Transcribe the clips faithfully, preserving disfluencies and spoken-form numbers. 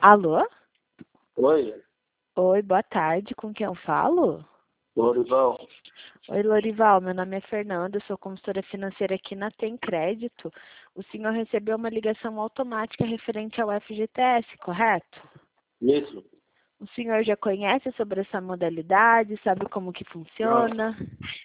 Alô? Oi, Oi, boa tarde. Com quem eu falo? Lorival. Oi, Lorival. Meu nome é Fernanda, eu sou consultora financeira aqui na Tem Crédito. O senhor recebeu uma ligação automática referente ao F G T S, correto? Isso. O senhor já conhece sobre essa modalidade? Sabe como que funciona?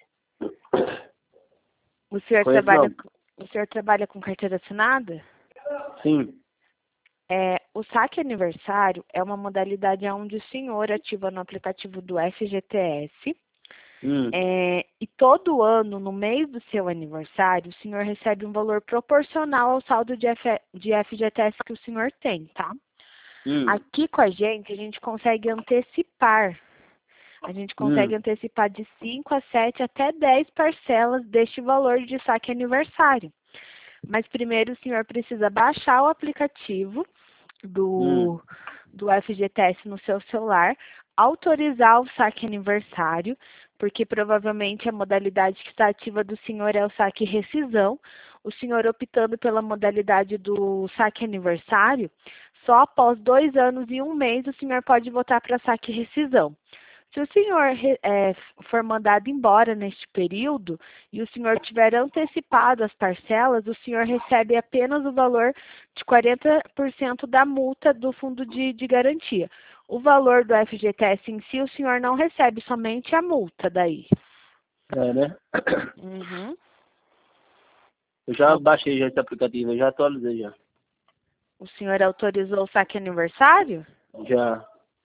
O senhor Conheço trabalha, não. com- o senhor trabalha com carteira assinada? Sim. É, o saque aniversário é uma modalidade onde o senhor ativa no aplicativo do F G T S. Hum. É, e todo ano, no mês do seu aniversário, o senhor recebe um valor proporcional ao saldo de, F, de F G T S que o senhor tem, tá? Hum. Aqui com a gente, a gente consegue antecipar. A gente consegue Hum. antecipar de cinco a sete até dez parcelas deste valor de saque aniversário. Mas primeiro o senhor precisa baixar o aplicativo do, Hum. do F G T S no seu celular, autorizar o saque aniversário, porque provavelmente a modalidade que está ativa do senhor é o saque rescisão. O senhor optando pela modalidade do saque aniversário, só após dois anos e um mês o senhor pode votar para saque rescisão. Se o senhor é, for mandado embora neste período e o senhor tiver antecipado as parcelas, o senhor recebe apenas o valor de quarenta por cento da multa do fundo de, de garantia. O valor do F G T S em si, o senhor não recebe, somente a multa daí. É, né? Uhum. Eu já baixei já esse aplicativo, eu já atualizei já. O senhor autorizou o saque aniversário? Já.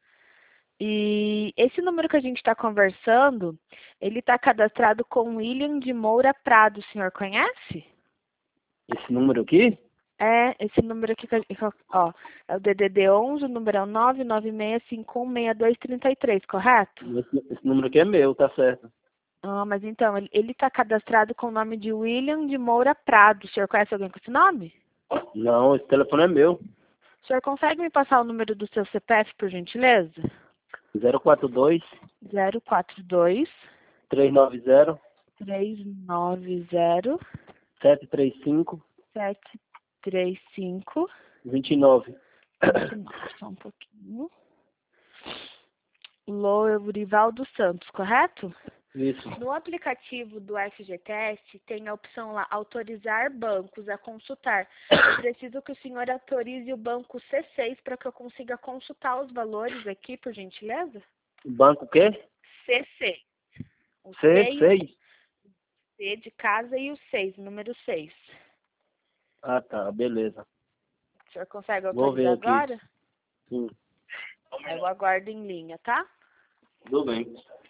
E esse número que a gente está conversando, ele está cadastrado com William de Moura Prado. O senhor conhece? Esse número aqui? É, esse número aqui, que eu- que eu- ó, é o D D D onze, o número é o nove nove seis cinco um seis dois três três, correto? Esse, esse número aqui é meu, tá certo. Ah, mas então, ele está cadastrado com o nome de William de Moura Prado. O senhor conhece alguém com esse nome? Não, esse telefone é meu. O senhor consegue me passar o número do seu C P F, por gentileza? zero quatro dois, zero quatro dois, três nove zero, três nove zero, sete três cinco, sete três cinco, dois nove. vinte e nove. Só um pouquinho. Lourival dos Santos, correto? Isso. No aplicativo do F G T S tem a opção lá, autorizar bancos a consultar. Eu preciso que o senhor autorize o banco C seis para que eu consiga consultar os valores aqui, por gentileza? Banco o quê? C seis. O C C e o seis. C de casa e o seis, número seis. Ah, tá, beleza. O senhor consegue Vou ver autorizar aqui. agora? Sim. Eu aguardo em linha, tá? Tudo bem.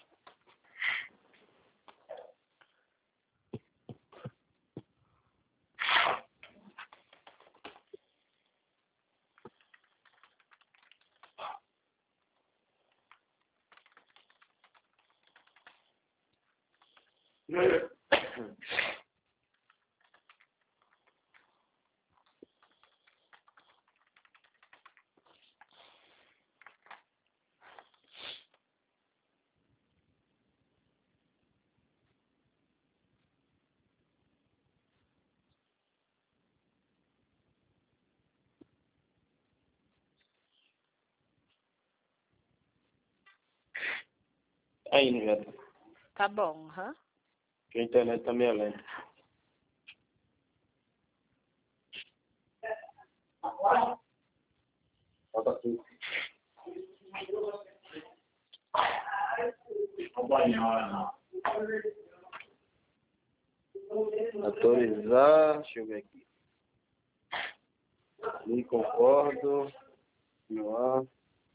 Aí, né? Tá bom, aham. Que a internet tá meio lenta. Falta aqui. Autorizar, deixa eu ver aqui. Não concordo. Não há.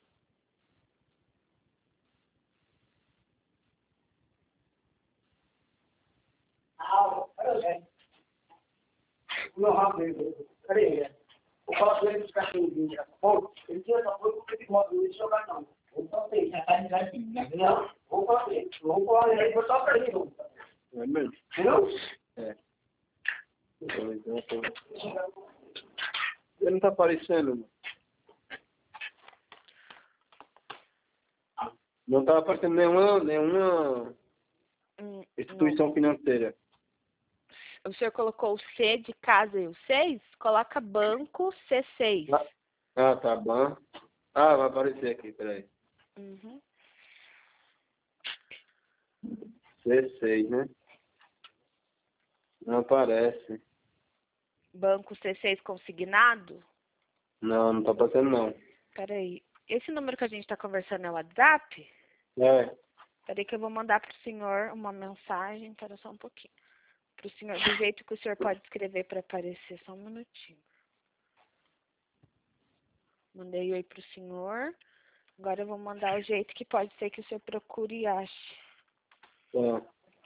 É mesmo? É. Autorizar, autorizar. Ele não tá aparecendo, mano. Não tá aparecendo nenhuma, nenhuma Hum, instituição financeira. O senhor colocou o C de casa e o seis? Coloca banco C seis. Ah, ah, tá bom. Ah, vai aparecer aqui, peraí. Uhum. C seis, né? Não aparece. Banco C seis consignado? Não, não tá aparecendo não. Peraí. Esse número que a gente está conversando é o WhatsApp? É. Peraí que eu vou mandar para o senhor uma mensagem. Espera só um pouquinho. Para o senhor, do jeito que o senhor pode escrever para aparecer. Só um minutinho. Mandei oi para o senhor. Agora eu vou mandar o jeito que pode ser que o senhor procure e ache. É.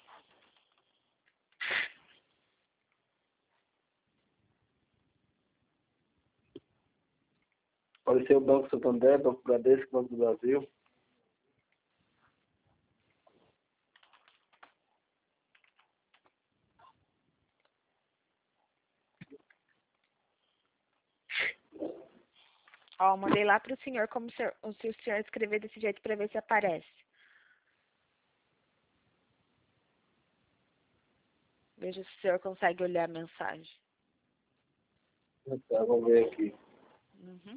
Apareceu o Banco Santander, Banco Bradesco, Banco do Brasil. Ó, mandei lá para o senhor como se, se o senhor escrever desse jeito para ver se aparece. Veja se o senhor consegue olhar a mensagem. Tá, vamos ver aqui. Uhum.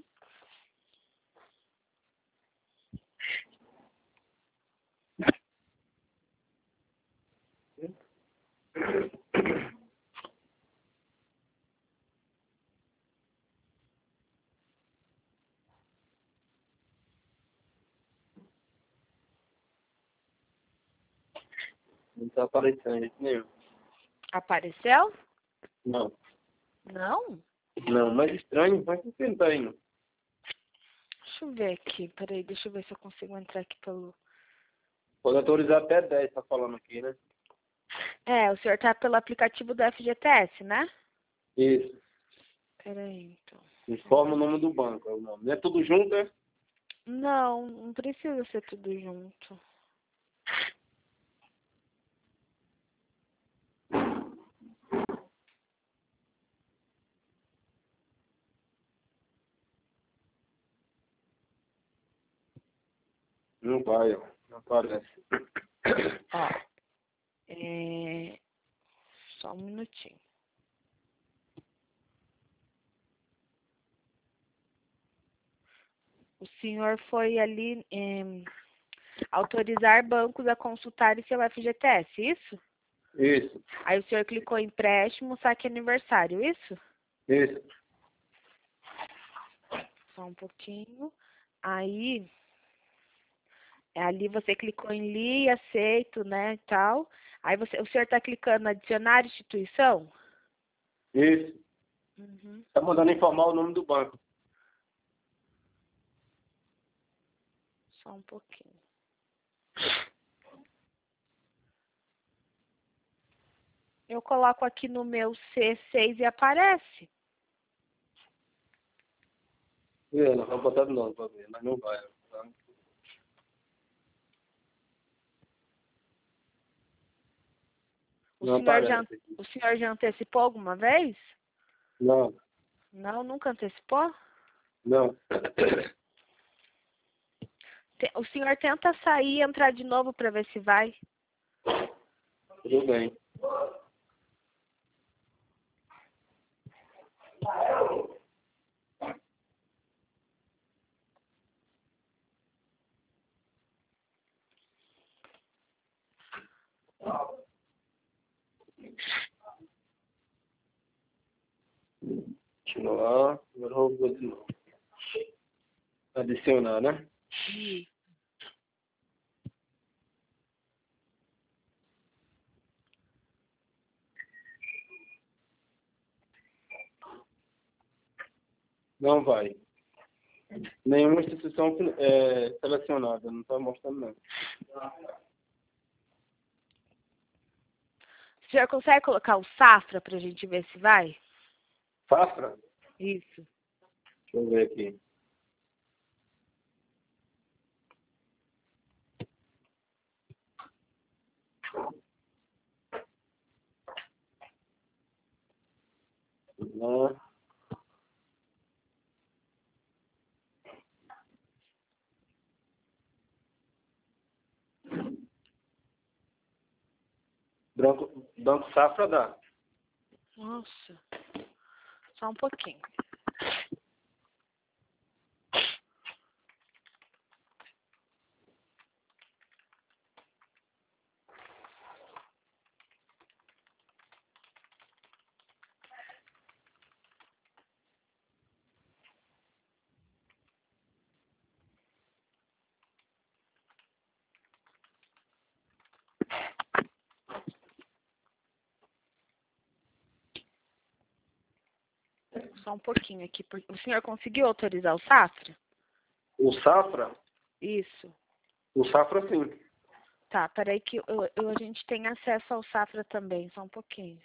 Não tá aparecendo de jeito nenhum. Apareceu? Não. Não? Não, mas estranho, mas por que não tá indo? Deixa eu ver aqui. Peraí, deixa eu ver se eu consigo entrar aqui pelo... Pode autorizar até dez, tá falando aqui, né? É, o senhor tá pelo aplicativo do F G T S, né? Isso. Peraí, então. Informa o nome do banco, é o nome. Não é tudo junto, é? Não, não precisa ser tudo junto. Não vai, ó. Não aparece. Ó, é... Só um minutinho. O senhor foi ali em autorizar bancos a consultarem seu F G T S, isso? Isso. Aí o senhor clicou em empréstimo, saque aniversário, isso? Isso. Só um pouquinho. Aí, ali você clicou em li, aceito, né, e tal. Aí você, o senhor está clicando adicionar instituição? Isso. Uhum. Tá mandando informar o nome do banco. Só um pouquinho. Eu coloco aqui no meu C seis e aparece. É, não tá botando não pra ver, mas não vai. Tá? O Não senhor já, aparece aqui. o senhor já antecipou alguma vez? Não. Não, nunca antecipou? Não. Te- O senhor tenta sair e entrar de novo para ver se vai. Tudo bem. Continuar. Agora eu vou de novo. Adicionar, né? Isso. Não vai. Nenhuma instituição é, selecionada, não está mostrando não. O senhor consegue colocar o Safra para a gente ver se vai? Safra? Isso. Deixa eu ver aqui. Não. Banco, Banco Safra dá. Nossa. Só um pouquinho. Só um pouquinho aqui. Porque o senhor conseguiu autorizar o Safra? O Safra? Isso. O Safra, sim. Tá, peraí que eu, eu, a gente tem acesso ao Safra também, só um pouquinho.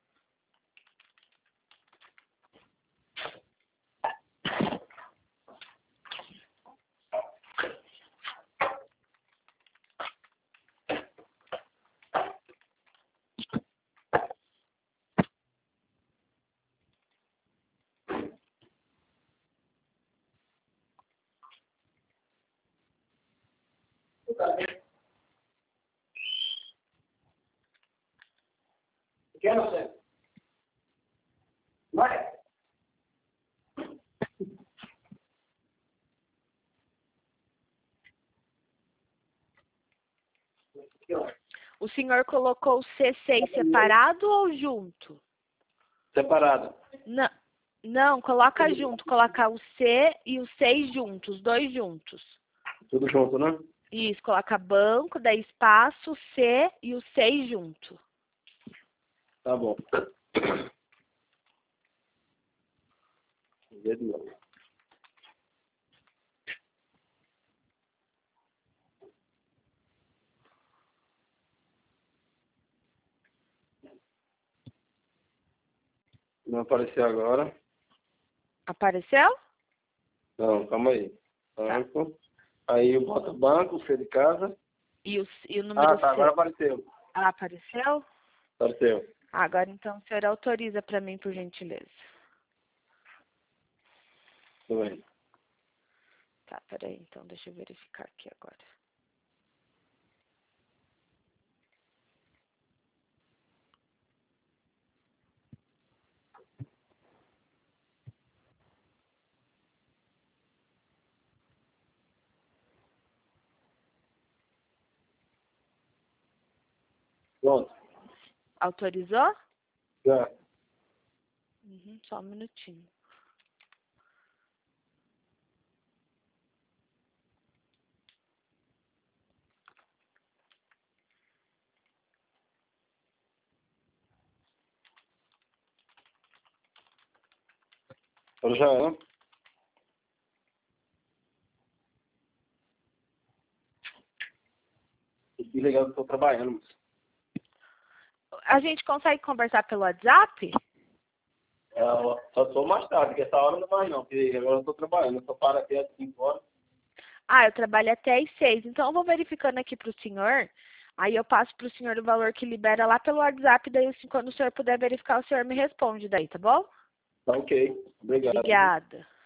Quer você? Vai. O senhor colocou o C seis separado ou junto? Separado. Não, não, coloca junto. Coloca o C e o seis juntos, os dois juntos. Tudo junto, né? Isso, coloca banco, daí espaço, C e o seis junto. Tá bom. Vê de novo. Não apareceu agora. Apareceu? Não, calma aí. Banco. Aí eu boto banco, C de casa. E o, e o número Ah, tá. C? Agora apareceu. Ah, apareceu? Apareceu. Agora então o senhor autoriza para mim, por gentileza. Tudo bem. Tá, peraí, então deixa eu verificar aqui agora. Pronto. Autorizou? Já. Uhum, só um minutinho. Eu já, né? Que legal que eu tô trabalhando, moço. A gente consegue conversar pelo WhatsApp? É, eu só sou mais tarde, porque essa hora não vai não, porque agora eu tô trabalhando, eu só paro aqui às cinco horas. Ah, eu trabalho até às seis. Então eu vou verificando aqui para o senhor. Aí eu passo para o senhor o valor que libera lá pelo WhatsApp. Daí quando o senhor puder verificar, o senhor me responde daí, tá bom? Tá ok. Obrigado. Obrigada.